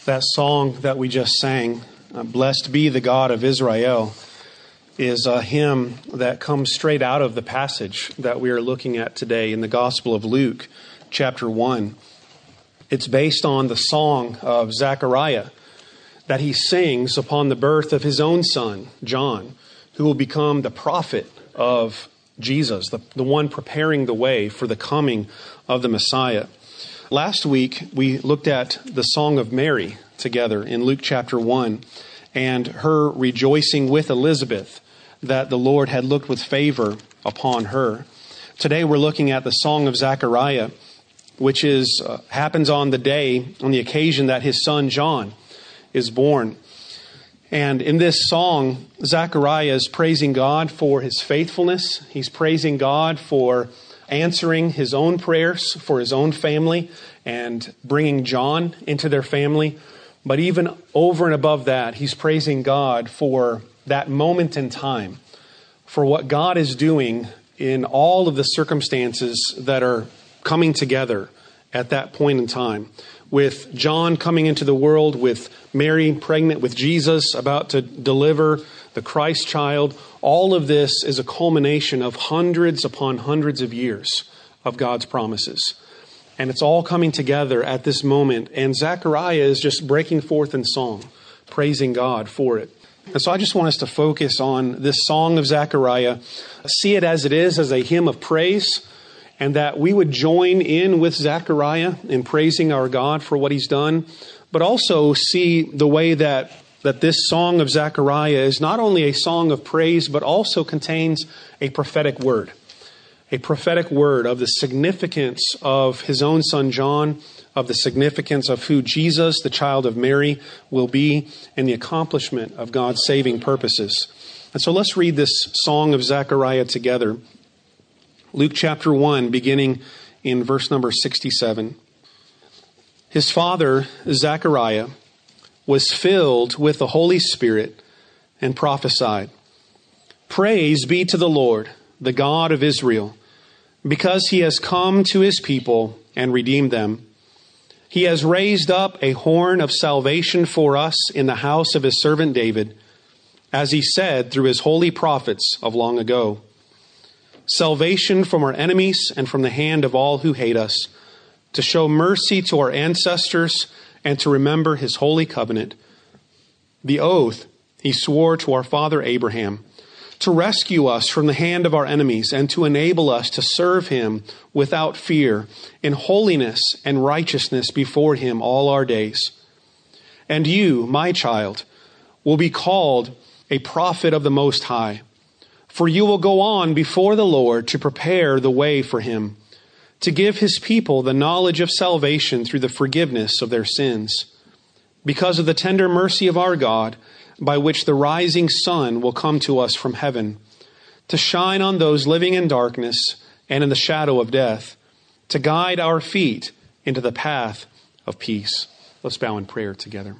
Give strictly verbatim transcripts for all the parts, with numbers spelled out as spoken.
That song that we just sang, uh, Blessed Be the God of Israel, is a hymn that comes straight out of the passage that we are looking at today in the Gospel of Luke, chapter one. It's based on the song of Zechariah that he sings upon the birth of his own son, John, who will become the prophet of Jesus, the, the one preparing the way for the coming of the Messiah. Last week, we looked at the Song of Mary together in Luke chapter one and her rejoicing with Elizabeth that the Lord had looked with favor upon her. Today, we're looking at the Song of Zechariah, which is uh, happens on the day, on the occasion that his son John is born. And in this song, Zechariah is praising God for his faithfulness. He's praising God for answering his own prayers for his own family and bringing John into their family. But even over and above that, he's praising God for that moment in time, for what God is doing in all of the circumstances that are coming together at that point in time. With John coming into the world, with Mary pregnant with Jesus, about to deliver the Christ child, all of this is a culmination of hundreds upon hundreds of years of God's promises. And it's all coming together at this moment. And Zechariah is just breaking forth in song, praising God for it. And so I just want us to focus on this song of Zechariah, see it as it is, as a hymn of praise, and that we would join in with Zechariah in praising our God for what he's done, but also see the way that, that this song of Zechariah is not only a song of praise, but also contains a prophetic word. A prophetic word of the significance of his own son John, of the significance of who Jesus, the child of Mary, will be, and the accomplishment of God's saving purposes. And so let's read this song of Zechariah together. Luke chapter one, beginning in verse number sixty-seven. His father, Zechariah, was filled with the Holy Spirit and prophesied, "Praise be to the Lord, the God of Israel, because he has come to his people and redeemed them. He has raised up a horn of salvation for us in the house of his servant David, as he said through his holy prophets of long ago. Salvation from our enemies and from the hand of all who hate us, to show mercy to our ancestors and to remember his holy covenant, the oath he swore to our father Abraham, to rescue us from the hand of our enemies and to enable us to serve him without fear, in holiness and righteousness before him all our days. And you, my child, will be called a prophet of the Most High, for you will go on before the Lord to prepare the way for him, to give his people the knowledge of salvation through the forgiveness of their sins, because of the tender mercy of our God, by which the rising sun will come to us from heaven, to shine on those living in darkness and in the shadow of death, to guide our feet into the path of peace." Let's bow in prayer together.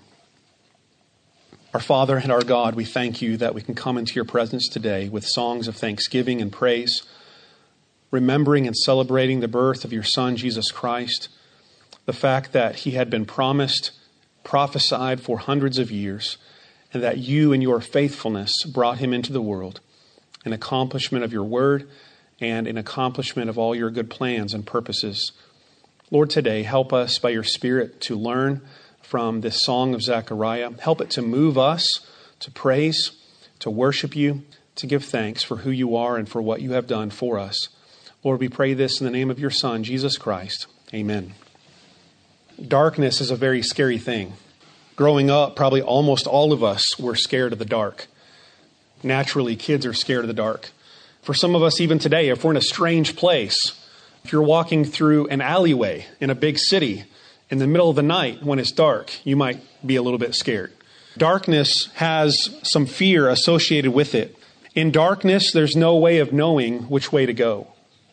Our Father and our God, we thank you that we can come into your presence today with songs of thanksgiving and praise, remembering and celebrating the birth of your Son, Jesus Christ, the fact that he had been promised, prophesied for hundreds of years, and that you in your faithfulness brought him into the world, an accomplishment of your word and an accomplishment of all your good plans and purposes. Lord, today, help us by your Spirit to learn from this song of Zechariah. Help it to move us to praise, to worship you, to give thanks for who you are and for what you have done for us. Lord, we pray this in the name of your Son, Jesus Christ. Amen. Darkness is a very scary thing. Growing up, probably almost all of us were scared of the dark. Naturally, kids are scared of the dark. For some of us, even today, if we're in a strange place, if you're walking through an alleyway in a big city in the middle of the night when it's dark, you might be a little bit scared. Darkness has some fear associated with it. In darkness, there's no way of knowing which way to go.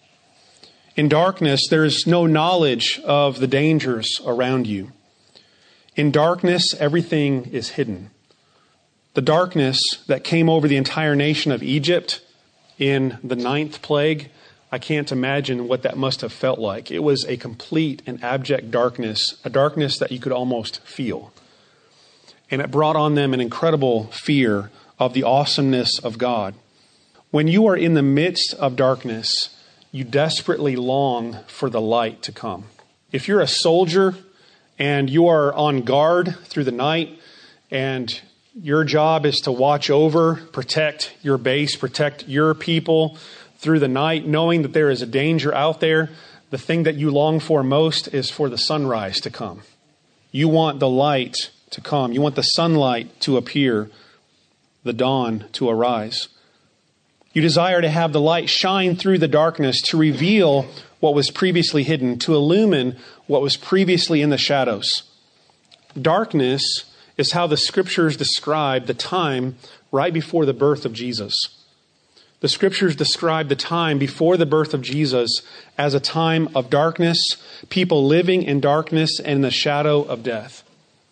In darkness, there's no knowledge of the dangers around you. In darkness, everything is hidden. The darkness that came over the entire nation of Egypt in the ninth plague, I can't imagine what that must have felt like. It was a complete and abject darkness, a darkness that you could almost feel. and it brought on them an incredible fear of the awesomeness of God. When you are in the midst of darkness, you desperately long for the light to come. If you're a soldier and you are on guard through the night and your job is to watch over, protect your base, protect your people through the night, knowing that there is a danger out there, the thing that you long for most is for the sunrise to come. You want the light to come. You want the sunlight to appear, the dawn to arise. You desire to have the light shine through the darkness to reveal what was previously hidden, to illumine what was previously in the shadows. Darkness is how the scriptures describe the time right before the birth of Jesus. The scriptures describe the time before the birth of Jesus as a time of darkness, people living in darkness and in the shadow of death.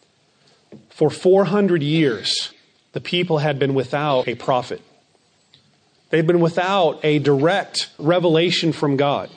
For four hundred years, the people had been without a prophet. They'd been without a direct revelation from God.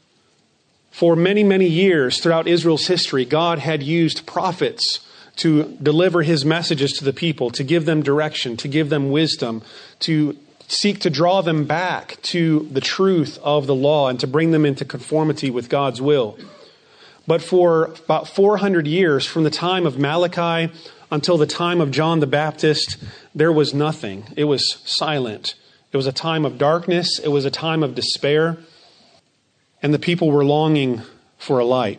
For many, many years throughout Israel's history, God had used prophets to deliver his messages to the people, to give them direction, to give them wisdom, to seek to draw them back to the truth of the law and to bring them into conformity with God's will. But for about four hundred years, from the time of Malachi until the time of John the Baptist, there was nothing. It was silent. It was a time of darkness. It was a time of despair. And the people were longing for a light.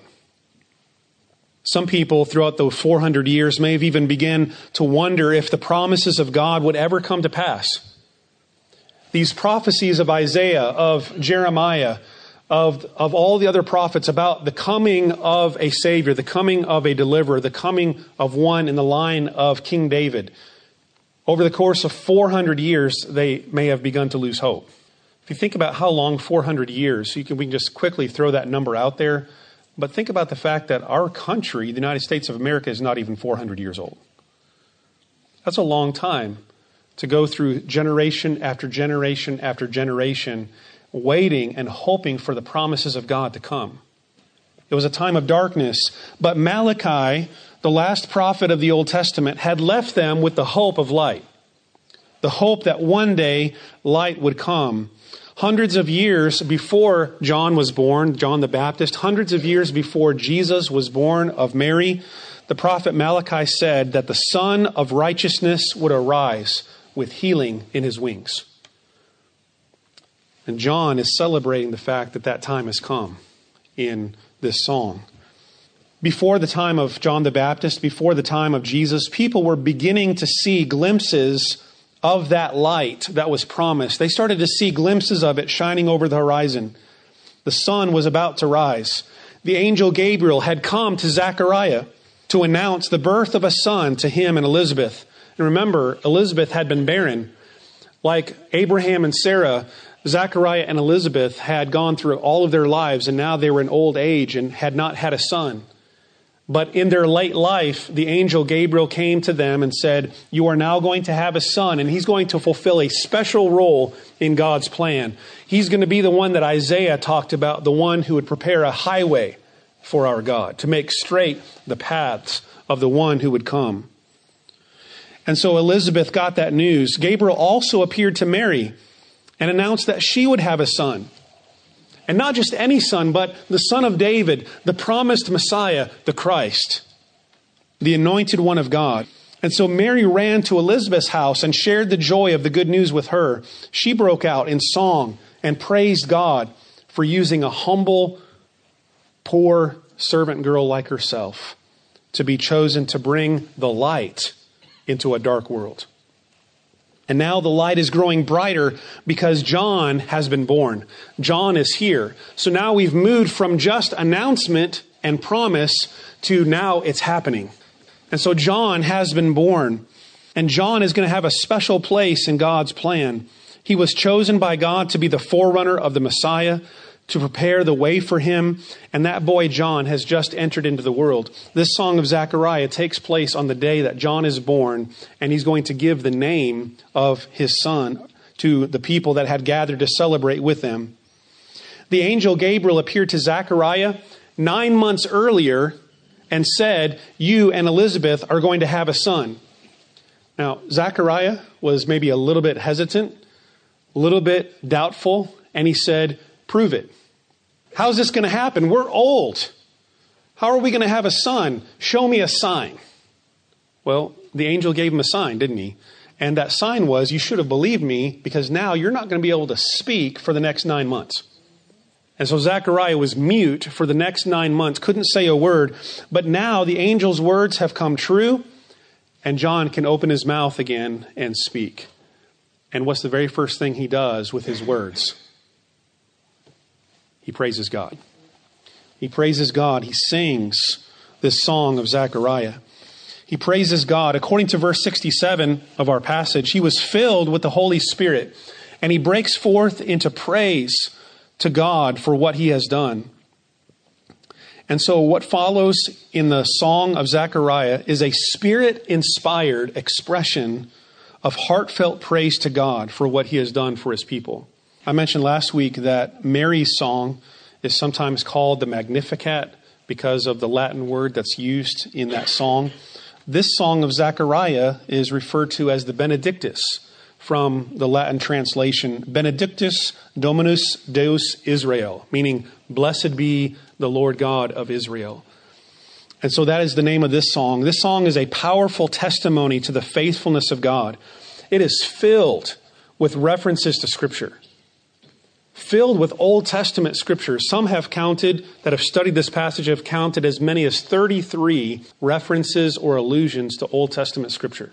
Some people throughout the four hundred years may have even begun to wonder if the promises of God would ever come to pass. These prophecies of Isaiah, of Jeremiah, of, of all the other prophets about the coming of a Savior, the coming of a deliverer, the coming of one in the line of King David. Over the course of four hundred years, they may have begun to lose hope. If you think about how long four hundred years, you can, we can just quickly throw that number out there. But think about the fact that our country, the United States of America, is not even four hundred years old. That's a long time to go through generation after generation after generation, waiting and hoping for the promises of God to come. It was a time of darkness, but Malachi, the last prophet of the Old Testament, had left them with the hope of light. The hope that one day light would come. Hundreds of years before John was born, John the Baptist, hundreds of years before Jesus was born of Mary, the prophet Malachi said that the Son of Righteousness would arise with healing in his wings. And John is celebrating the fact that that time has come in this song. Before the time of John the Baptist, before the time of Jesus, people were beginning to see glimpses of that light that was promised. They started to see glimpses of it shining over the horizon. The sun was about to rise. The angel Gabriel had come to Zechariah to announce the birth of a son to him and Elizabeth. And remember, Elizabeth had been barren. Like Abraham and Sarah, Zechariah and Elizabeth had gone through all of their lives, and now they were in old age and had not had a son. But in their late life, the angel Gabriel came to them and said, "You are now going to have a son, and he's going to fulfill a special role in God's plan. He's going to be the one that Isaiah talked about, the one who would prepare a highway for our God, to make straight the paths of the one who would come." And so Elizabeth got that news. Gabriel also appeared to Mary and announced that she would have a son. And not just any son, but the son of David, the promised Messiah, the Christ, the anointed one of God. And so Mary ran to Elizabeth's house and shared the joy of the good news with her. She broke out in song and praised God for using a humble, poor servant girl like herself to be chosen to bring the light into a dark world. And now the light is growing brighter because John has been born. John is here. So now we've moved from just announcement and promise to now it's happening. And so John has been born. And John is going to have a special place in God's plan. He was chosen by God to be the forerunner of the Messiah, to prepare the way for him. And that boy John has just entered into the world. This song of Zechariah takes place on the day that John is born, and he's going to give the name of his son to the people that had gathered to celebrate with them. The angel Gabriel appeared to Zechariah nine months earlier and said, "You and Elizabeth are going to have a son." Now, Zechariah was maybe a little bit hesitant, a little bit doubtful, and he said, prove it. How's this going to happen? We're old. How are we going to have a son? Show me a sign. Well, the angel gave him a sign, didn't he? And that sign was, you should have believed me, because now you're not going to be able to speak for the next nine months. And so Zechariah was mute for the next nine months, couldn't say a word. But now the angel's words have come true, and John can open his mouth again and speak. And what's the very first thing he does with his words? He praises God. He praises God. He sings this song of Zechariah. He praises God. According to verse sixty-seven of our passage, he was filled with the Holy Spirit, and he breaks forth into praise to God for what he has done. And so what follows in the song of Zechariah is a Spirit-inspired expression of heartfelt praise to God for what he has done for his people. I mentioned last week that Mary's song is sometimes called the Magnificat because of the Latin word that's used in that song. This song of Zechariah is referred to as the Benedictus, from the Latin translation, Benedictus Dominus Deus Israel, meaning blessed be the Lord God of Israel. And so that is the name of this song. This song is a powerful testimony to the faithfulness of God. It is filled with references to Scripture, filled with Old Testament Scriptures. Some have counted, that have studied this passage, have counted as many as thirty-three references or allusions to Old Testament Scripture.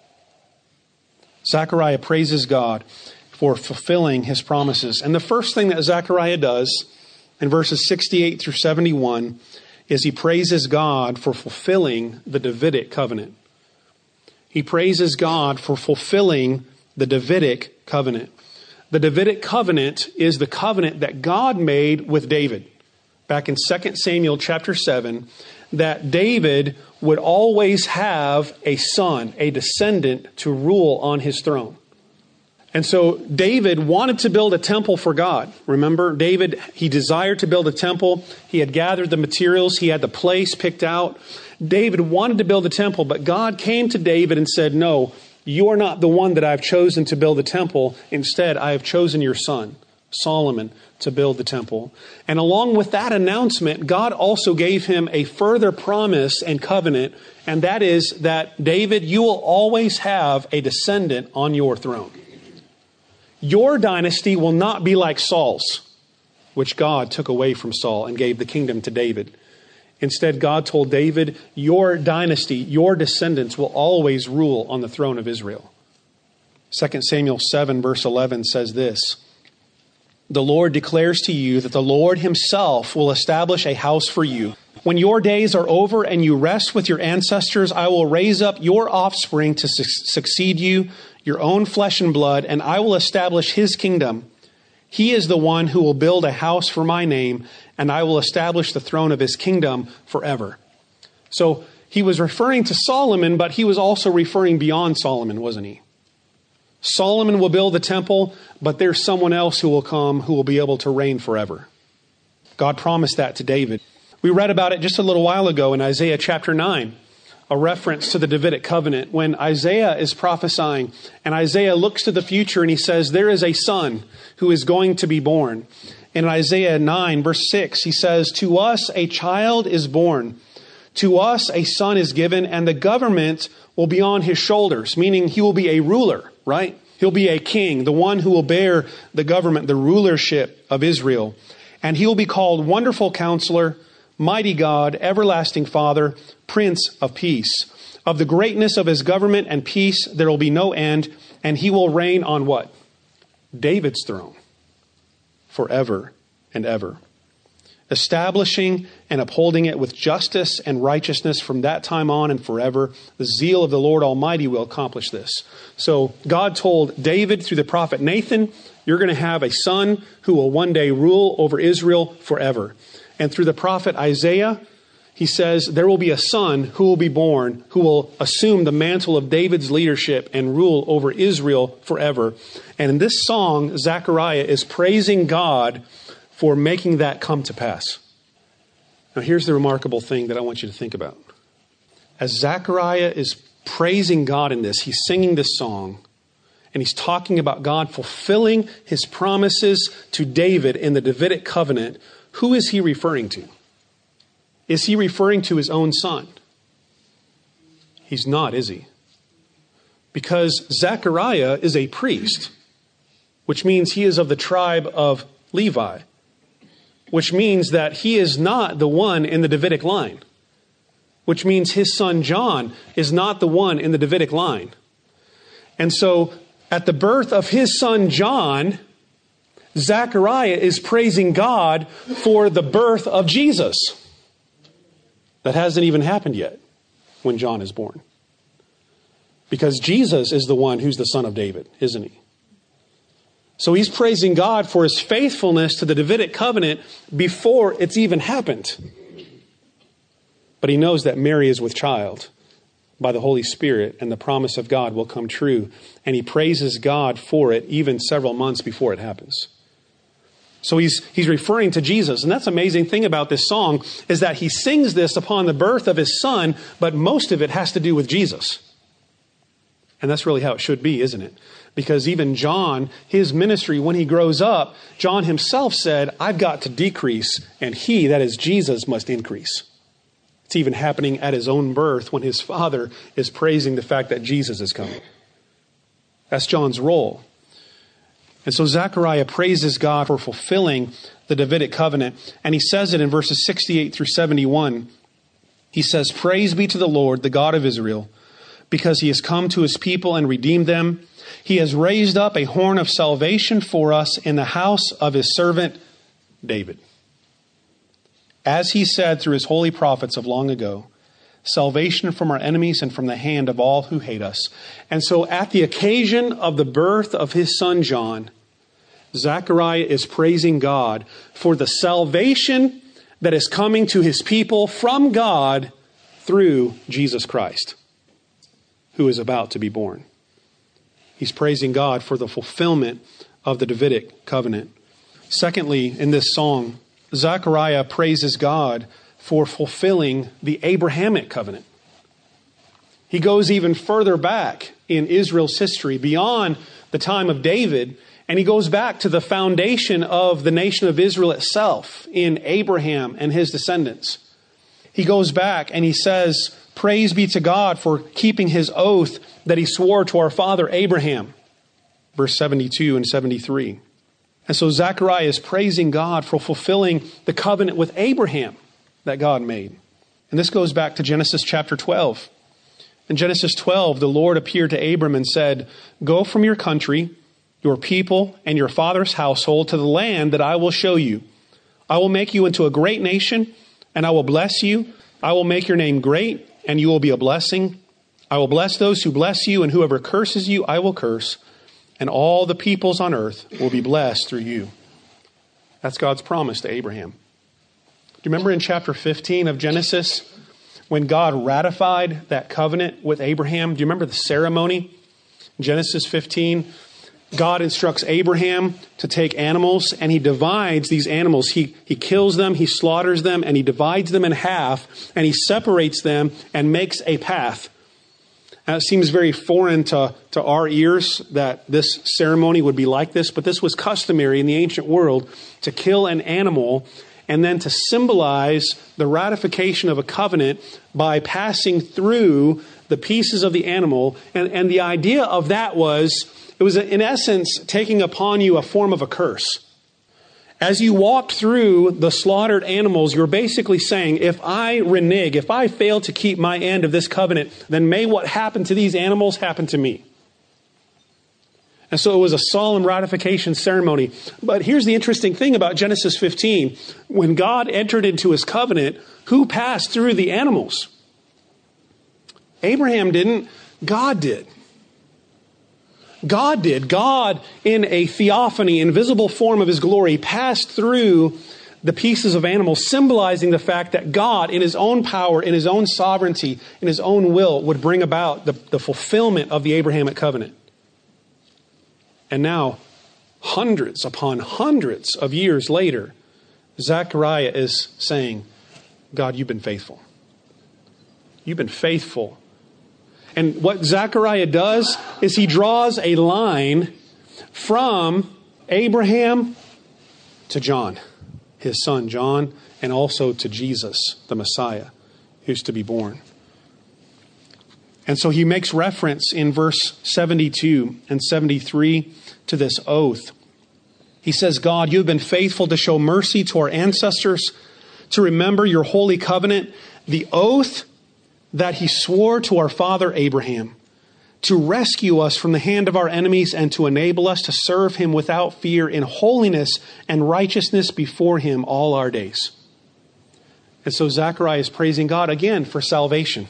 Zechariah praises God for fulfilling his promises. And the first thing that Zechariah does in verses sixty-eight through seventy-one is he praises God for fulfilling the Davidic covenant. He praises God for fulfilling the Davidic covenant. The Davidic covenant is the covenant that God made with David back in Second Samuel chapter seven, that David would always have a son, a descendant, to rule on his throne. And so David wanted to build a temple for God. Remember, David, he desired to build a temple. He had gathered the materials. He had the place picked out. David wanted to build a temple, but God came to David and said, no, you are not the one that I've chosen to build the temple. Instead, I have chosen your son, Solomon, to build the temple. And along with that announcement, God also gave him a further promise and covenant, and that is that, David, you will always have a descendant on your throne. Your dynasty will not be like Saul's, which God took away from Saul and gave the kingdom to David. Instead, God told David, your dynasty, your descendants will always rule on the throne of Israel. Second Samuel seven verse eleven says this, the Lord declares to you that the Lord himself will establish a house for you. When your days are over and you rest with your ancestors, I will raise up your offspring to su- succeed you, your own flesh and blood, and I will establish his kingdom. He is the one who will build a house for my name, and I will establish the throne of his kingdom forever. So he was referring to Solomon, but he was also referring beyond Solomon, wasn't he? Solomon will build the temple, but there's someone else who will come who will be able to reign forever. God promised that to David. We read about it just a little while ago in Isaiah chapter nine, a reference to the Davidic covenant, when Isaiah is prophesying, and Isaiah looks to the future and he says, there is a son who is going to be born. In Isaiah nine, verse six, he says, to us a child is born, to us a son is given, and the government will be on his shoulders, meaning he will be a ruler, right? He'll be a king, the one who will bear the government, the rulership of Israel. And he will be called Wonderful Counselor, Mighty God, Everlasting Father, Prince of Peace. Of the greatness of his government and peace, there will be no end, and he will reign on what? David's throne, forever and ever. Establishing and upholding it with justice and righteousness from that time on and forever. The zeal of the Lord Almighty will accomplish this. So God told David through the prophet Nathan, you're going to have a son who will one day rule over Israel forever. And through the prophet Isaiah, he says there will be a son who will be born, who will assume the mantle of David's leadership and rule over Israel forever. And in this song, Zechariah is praising God for making that come to pass. Now here's the remarkable thing that I want you to think about. as Zechariah is praising God in this, he's singing this song, and he's talking about God fulfilling his promises to David in the Davidic covenant. Who is he referring to? Is he referring to his own son? He's not, is he? Because Zechariah is a priest, which means he is of the tribe of Levi, which means that he is not the one in the Davidic line, which means his son John is not the one in the Davidic line. And so at the birth of his son John, Zechariah is praising God for the birth of Jesus. That hasn't even happened yet when John is born. Because Jesus is the one who's the son of David, isn't he? So he's praising God for his faithfulness to the Davidic covenant before it's even happened. But he knows that Mary is with child by the Holy Spirit, and the promise of God will come true. And he praises God for it even several months before it happens. So he's he's referring to Jesus. And that's the amazing thing about this song, is that he sings this upon the birth of his son, but most of it has to do with Jesus. And that's really how it should be, isn't it? Because even John, his ministry, when he grows up, John himself said, I've got to decrease, and he, that is Jesus, must increase. It's even happening at his own birth when his father is praising the fact that Jesus is coming. That's John's role. And so Zechariah praises God for fulfilling the Davidic covenant. And he says it in verses sixty-eight through seventy-one. He says, Praise be to the Lord, the God of Israel, because he has come to his people and redeemed them. He has raised up a horn of salvation for us in the house of his servant David. As he said through his holy prophets of long ago, salvation from our enemies and from the hand of all who hate us. And so at the occasion of the birth of his son John, Zechariah is praising God for the salvation that is coming to his people from God through Jesus Christ, who is about to be born. He's praising God for the fulfillment of the Davidic covenant. Secondly, in this song, Zechariah praises God for fulfilling the Abrahamic covenant. He goes even further back in Israel's history, beyond the time of David, and he goes back to the foundation of the nation of Israel itself in Abraham and his descendants. He goes back and he says, Praise be to God for keeping his oath that he swore to our father Abraham. Verse seventy-two and seventy-three. And so Zechariah is praising God for fulfilling the covenant with Abraham that God made. And this goes back to Genesis chapter twelve. In Genesis twelve, the Lord appeared to Abram and said, Go from your country, your people, and your father's household to the land that I will show you. I will make you into a great nation, and I will bless you. I will make your name great, and you will be a blessing. I will bless those who bless you, and whoever curses you, I will curse. And all the peoples on earth will be blessed through you. That's God's promise to Abraham. Do you remember in chapter fifteen of Genesis, when God ratified that covenant with Abraham? Do you remember the ceremony? In Genesis fifteen, God instructs Abraham to take animals, and he divides these animals. He, he kills them, he slaughters them, and he divides them in half, and he separates them and makes a path. Now, it seems very foreign to, to our ears that this ceremony would be like this, but this was customary in the ancient world to kill an animal and then to symbolize the ratification of a covenant by passing through the pieces of the animal. And, and the idea of that was, it was in essence taking upon you a form of a curse. As you walked through the slaughtered animals, you're basically saying, if I renege, if I fail to keep my end of this covenant, then may what happened to these animals happen to me. And so it was a solemn ratification ceremony. But here's the interesting thing about Genesis fifteen. When God entered into his covenant, who passed through the animals? Abraham didn't. God did. God did. God, in a theophany, invisible form of his glory, passed through the pieces of animals, symbolizing the fact that God, in his own power, in his own sovereignty, in his own will, would bring about the, the fulfillment of the Abrahamic covenant. And now, hundreds upon hundreds of years later, Zechariah is saying, God, you've been faithful. You've been faithful. And what Zechariah does is he draws a line from Abraham to John, his son John, and also to Jesus, the Messiah, who's to be born. And so he makes reference in verse seventy-two and seventy-three to this oath. He says, God, you have been faithful to show mercy to our ancestors, to remember your holy covenant, the oath that he swore to our father Abraham, to rescue us from the hand of our enemies and to enable us to serve him without fear in holiness and righteousness before him all our days. And so Zechariah is praising God again for salvation,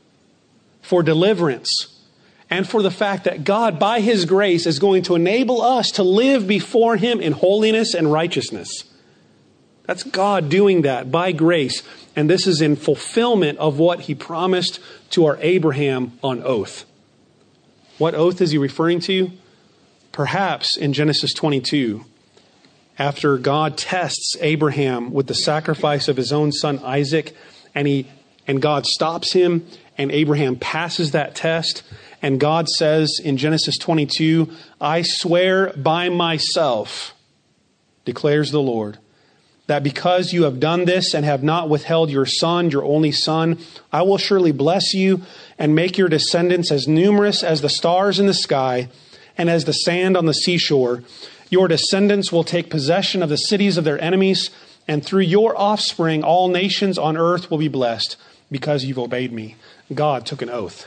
for deliverance, and for the fact that God, by his grace, is going to enable us to live before him in holiness and righteousness. That's God doing that by grace. And this is in fulfillment of what he promised to our Abraham on oath. What oath is he referring to? Perhaps in Genesis twenty-two, after God tests Abraham with the sacrifice of his own son Isaac, and he and God stops him, and Abraham passes that test, and God says in Genesis twenty-two, I swear by myself, declares the Lord, that because you have done this and have not withheld your son, your only son, I will surely bless you and make your descendants as numerous as the stars in the sky and as the sand on the seashore. Your descendants will take possession of the cities of their enemies, and through your offspring all nations on earth will be blessed because you've obeyed me. God took an oath.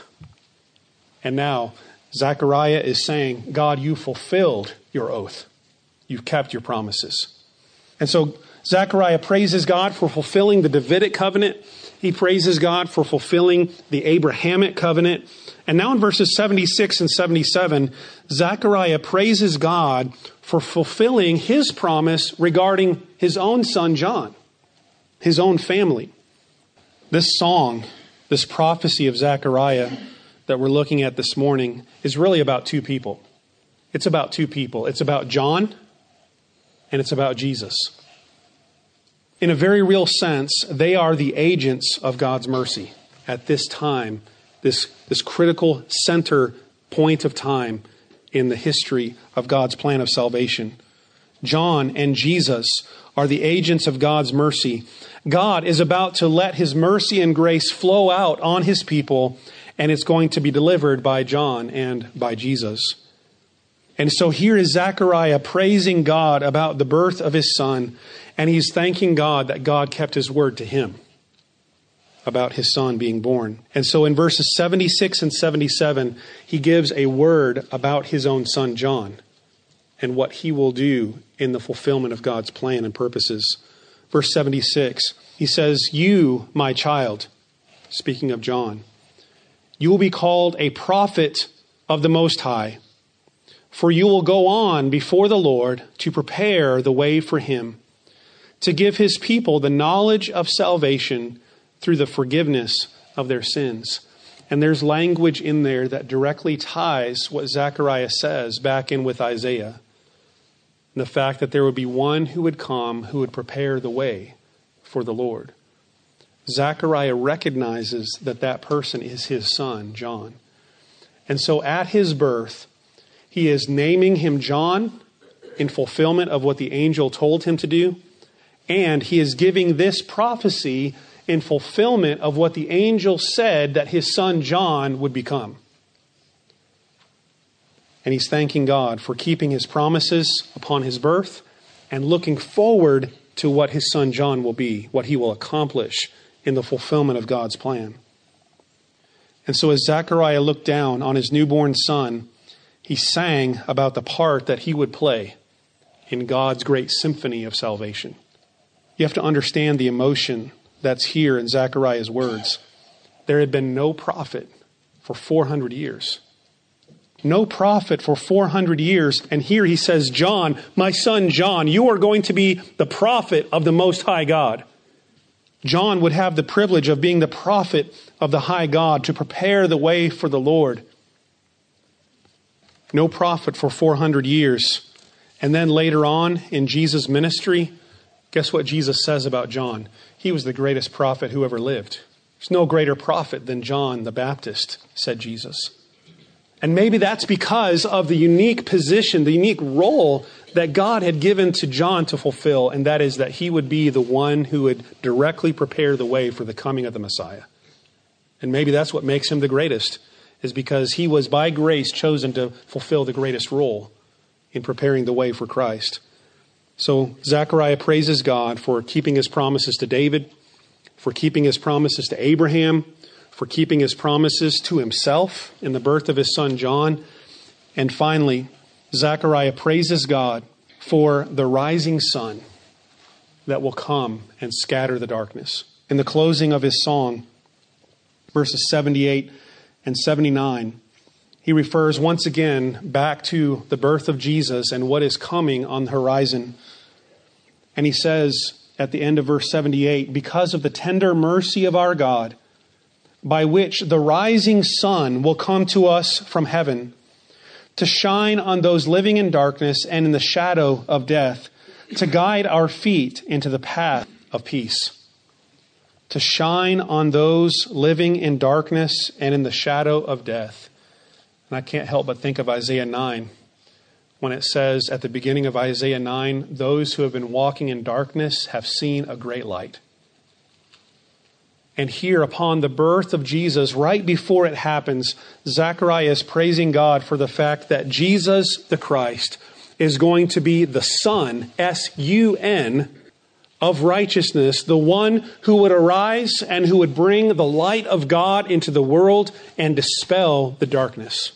And now Zechariah is saying, God, you fulfilled your oath. You've kept your promises. And so Zechariah praises God for fulfilling the Davidic covenant. He praises God for fulfilling the Abrahamic covenant. And now in verses seventy-six and seventy-seven, Zechariah praises God for fulfilling his promise regarding his own son John, his own family. This song, this prophecy of Zechariah that we're looking at this morning is really about two people. It's about two people. It's about John and it's about Jesus. In a very real sense, they are the agents of God's mercy at this time, this, this critical center point of time in the history of God's plan of salvation. John and Jesus are the agents of God's mercy. God is about to let his mercy and grace flow out on his people, and it's going to be delivered by John and by Jesus. And so here is Zechariah praising God about the birth of his son, and he's thanking God that God kept his word to him about his son being born. And so in verses seventy-six and seventy-seven, he gives a word about his own son John and what he will do in the fulfillment of God's plan and purposes. Verse seventy-six, he says, you, my child, speaking of John, you will be called a prophet of the Most High, for you will go on before the Lord to prepare the way for him, to give his people the knowledge of salvation through the forgiveness of their sins. And there's language in there that directly ties what Zechariah says back in with Isaiah. And the fact that there would be one who would come who would prepare the way for the Lord. Zechariah recognizes that that person is his son, John. And so at his birth, he is naming him John in fulfillment of what the angel told him to do. And he is giving this prophecy in fulfillment of what the angel said that his son John would become. And he's thanking God for keeping his promises upon his birth and looking forward to what his son John will be, what he will accomplish in the fulfillment of God's plan. And so as Zechariah looked down on his newborn son, he sang about the part that he would play in God's great symphony of salvation. You have to understand the emotion that's here in Zechariah's words. There had been no prophet for four hundred years. No prophet for four hundred years. And here he says, John, my son John, you are going to be the prophet of the Most High God. John would have the privilege of being the prophet of the high God to prepare the way for the Lord. No prophet for four hundred years. And then later on in Jesus' ministry, guess what Jesus says about John? He was the greatest prophet who ever lived. There's no greater prophet than John the Baptist, said Jesus. And maybe that's because of the unique position, the unique role that God had given to John to fulfill, and that is that he would be the one who would directly prepare the way for the coming of the Messiah. And maybe that's what makes him the greatest, is because he was by grace chosen to fulfill the greatest role in preparing the way for Christ. So Zechariah praises God for keeping his promises to David, for keeping his promises to Abraham, for keeping his promises to himself in the birth of his son John. And finally, Zechariah praises God for the rising sun that will come and scatter the darkness. In the closing of his song, verses seventy-eight and seventy-nine, he refers once again back to the birth of Jesus and what is coming on the horizon. And he says at the end of verse seventy-eight, because of the tender mercy of our God, by which the rising sun will come to us from heaven, to shine on those living in darkness and in the shadow of death, to guide our feet into the path of peace. To shine on those living in darkness and in the shadow of death. And I can't help but think of Isaiah nine, when it says at the beginning of Isaiah nine, those who have been walking in darkness have seen a great light. And here upon the birth of Jesus, right before it happens, Zechariah is praising God for the fact that Jesus the Christ is going to be the Son, S U N, of righteousness, the one who would arise and who would bring the light of God into the world and dispel the darkness.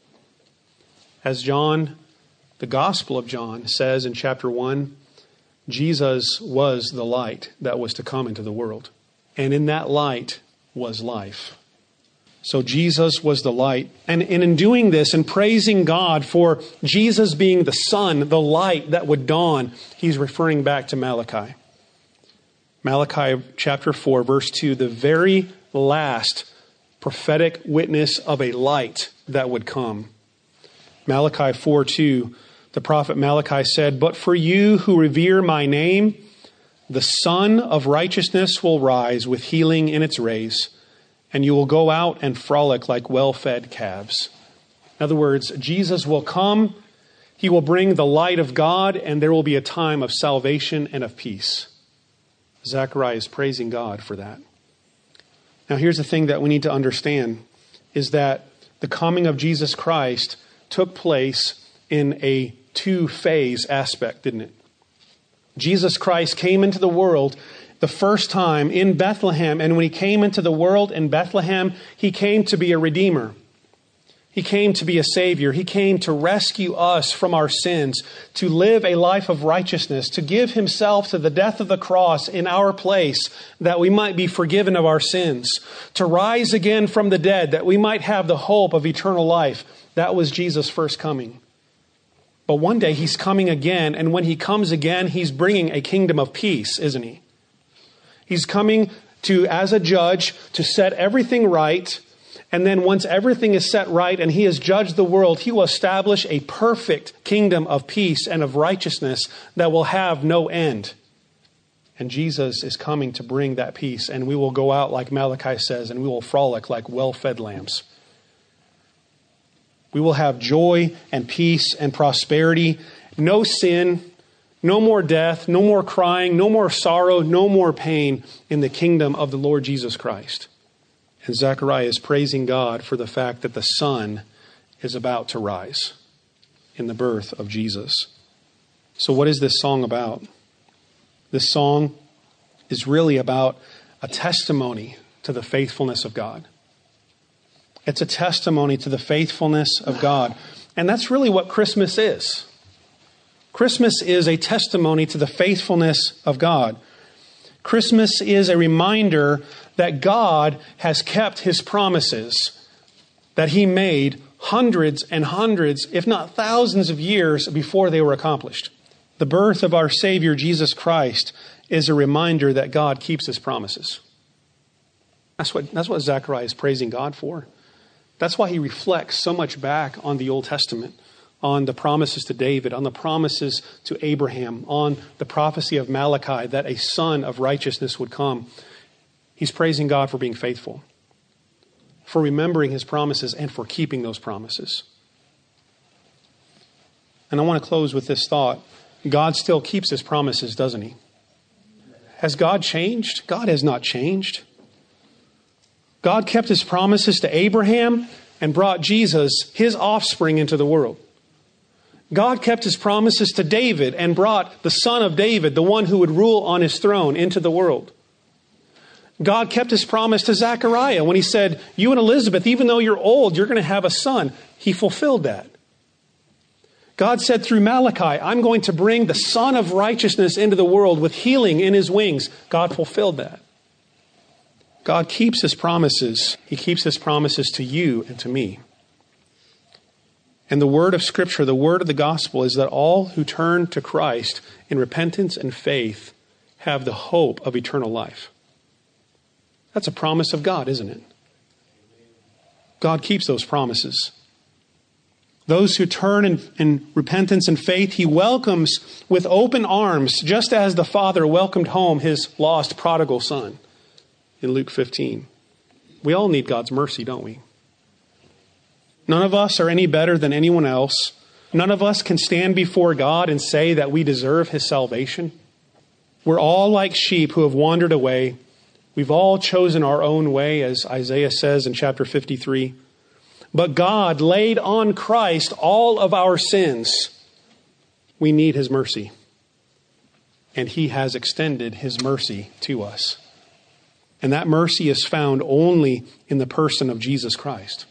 As John, the Gospel of John, says in chapter one, Jesus was the light that was to come into the world. And in that light was life. So Jesus was the light. And, and in doing this and praising God for Jesus being the sun, the light that would dawn, he's referring back to Malachi. Malachi chapter four, verse two, the very last prophetic witness of a light that would come. Malachi four two, the prophet Malachi said, but for you who revere my name, the sun of righteousness will rise with healing in its rays, and you will go out and frolic like well-fed calves. In other words, Jesus will come, he will bring the light of God, and there will be a time of salvation and of peace. Zechariah is praising God for that. Now here's the thing that we need to understand, is that the coming of Jesus Christ took place in a two-phase aspect, didn't it? Jesus Christ came into the world the first time in Bethlehem. And when he came into the world in Bethlehem, he came to be a redeemer. He came to be a savior. He came to rescue us from our sins, to live a life of righteousness, to give himself to the death of the cross in our place that we might be forgiven of our sins, to rise again from the dead that we might have the hope of eternal life. That was Jesus' first coming. But one day he's coming again, and when he comes again, he's bringing a kingdom of peace, isn't he? He's coming to, as a judge, to set everything right, and then once everything is set right and he has judged the world, he will establish a perfect kingdom of peace and of righteousness that will have no end. And Jesus is coming to bring that peace, and we will go out, like Malachi says, and we will frolic like well-fed lambs. We will have joy and peace and prosperity, no sin, no more death, no more crying, no more sorrow, no more pain in the kingdom of the Lord Jesus Christ. And Zechariah is praising God for the fact that the sun is about to rise in the birth of Jesus. So what is this song about? This song is really about a testimony to the faithfulness of God. It's a testimony to the faithfulness of God. And that's really what Christmas is. Christmas is a testimony to the faithfulness of God. Christmas is a reminder that God has kept his promises that he made hundreds and hundreds, if not thousands of years before they were accomplished. The birth of our Savior, Jesus Christ, is a reminder that God keeps his promises. That's what, that's what Zechariah is praising God for. That's why he reflects so much back on the Old Testament, on the promises to David, on the promises to Abraham, on the prophecy of Malachi that a son of righteousness would come. He's praising God for being faithful, for remembering his promises, and for keeping those promises. And I want to close with this thought. God still keeps his promises, doesn't he? Has God changed? God has not changed. God kept his promises to Abraham and brought Jesus, his offspring, into the world. God kept his promises to David and brought the son of David, the one who would rule on his throne, into the world. God kept his promise to Zechariah when he said, you and Elizabeth, even though you're old, you're going to have a son. He fulfilled that. God said through Malachi, I'm going to bring the Son of Righteousness into the world with healing in his wings. God fulfilled that. God keeps his promises. He keeps his promises to you and to me. And the word of Scripture, the word of the gospel, is that all who turn to Christ in repentance and faith have the hope of eternal life. That's a promise of God, isn't it? God keeps those promises. Those who turn in, in repentance and faith, he welcomes with open arms, just as the Father welcomed home his lost prodigal son in Luke fifteen. We all need God's mercy, don't we? None of us are any better than anyone else. None of us can stand before God and say that we deserve his salvation. We're all like sheep who have wandered away. We've all chosen our own way, as Isaiah says in chapter fifty-three. But God laid on Christ all of our sins. We need his mercy. And he has extended his mercy to us. And that mercy is found only in the person of Jesus Christ.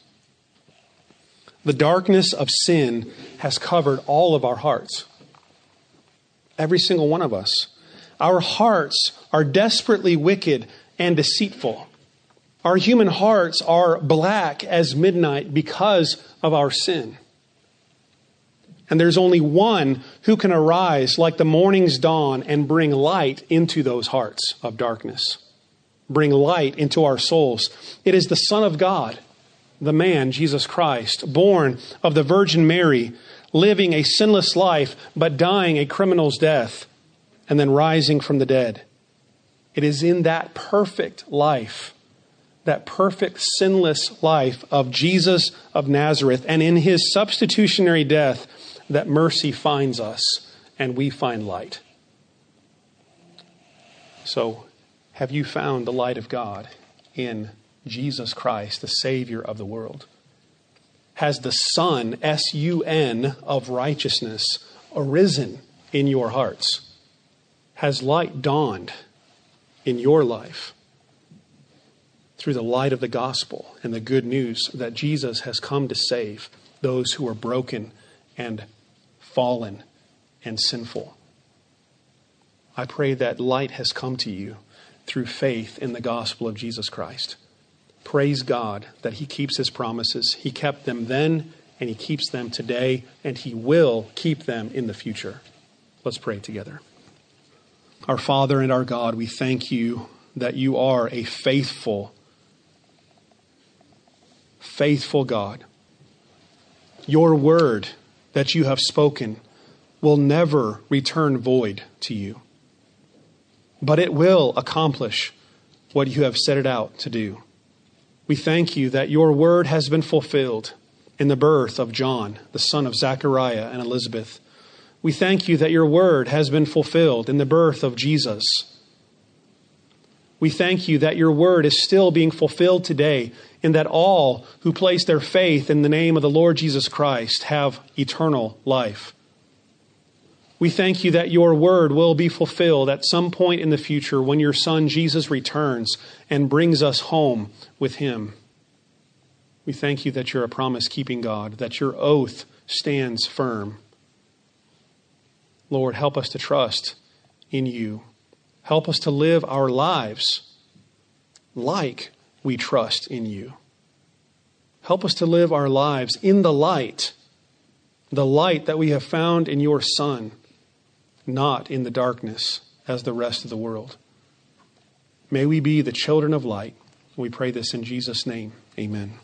The darkness of sin has covered all of our hearts. Every single one of us. Our hearts are desperately wicked and deceitful. Our human hearts are black as midnight because of our sin. And there's only one who can arise like the morning's dawn and bring light into those hearts of darkness. Bring light into our souls. It is the Son of God, the man, Jesus Christ, born of the Virgin Mary, living a sinless life, but dying a criminal's death, and then rising from the dead. It is in that perfect life, that perfect sinless life of Jesus of Nazareth, and in his substitutionary death, that mercy finds us and we find light. So, have you found the light of God in Jesus Christ, the Savior of the world? Has the Son, S U N, of righteousness arisen in your hearts? Has light dawned in your life through the light of the gospel and the good news that Jesus has come to save those who are broken and fallen and sinful? I pray that light has come to you through faith in the gospel of Jesus Christ. Praise God that he keeps his promises. He kept them then, and he keeps them today, and he will keep them in the future. Let's pray together. Our Father and our God, we thank you that you are a faithful, faithful God. Your word that you have spoken will never return void to you, but it will accomplish what you have set it out to do. We thank you that your word has been fulfilled in the birth of John, the son of Zechariah and Elizabeth. We thank you that your word has been fulfilled in the birth of Jesus. We thank you that your word is still being fulfilled today, and that all who place their faith in the name of the Lord Jesus Christ have eternal life. We thank you that your word will be fulfilled at some point in the future when your Son Jesus returns and brings us home with him. We thank you that you're a promise-keeping God, that your oath stands firm. Lord, help us to trust in you. Help us to live our lives like we trust in you. Help us to live our lives in the light, the light that we have found in your Son, not in the darkness as the rest of the world. May we be the children of light. We pray this in Jesus' name. Amen.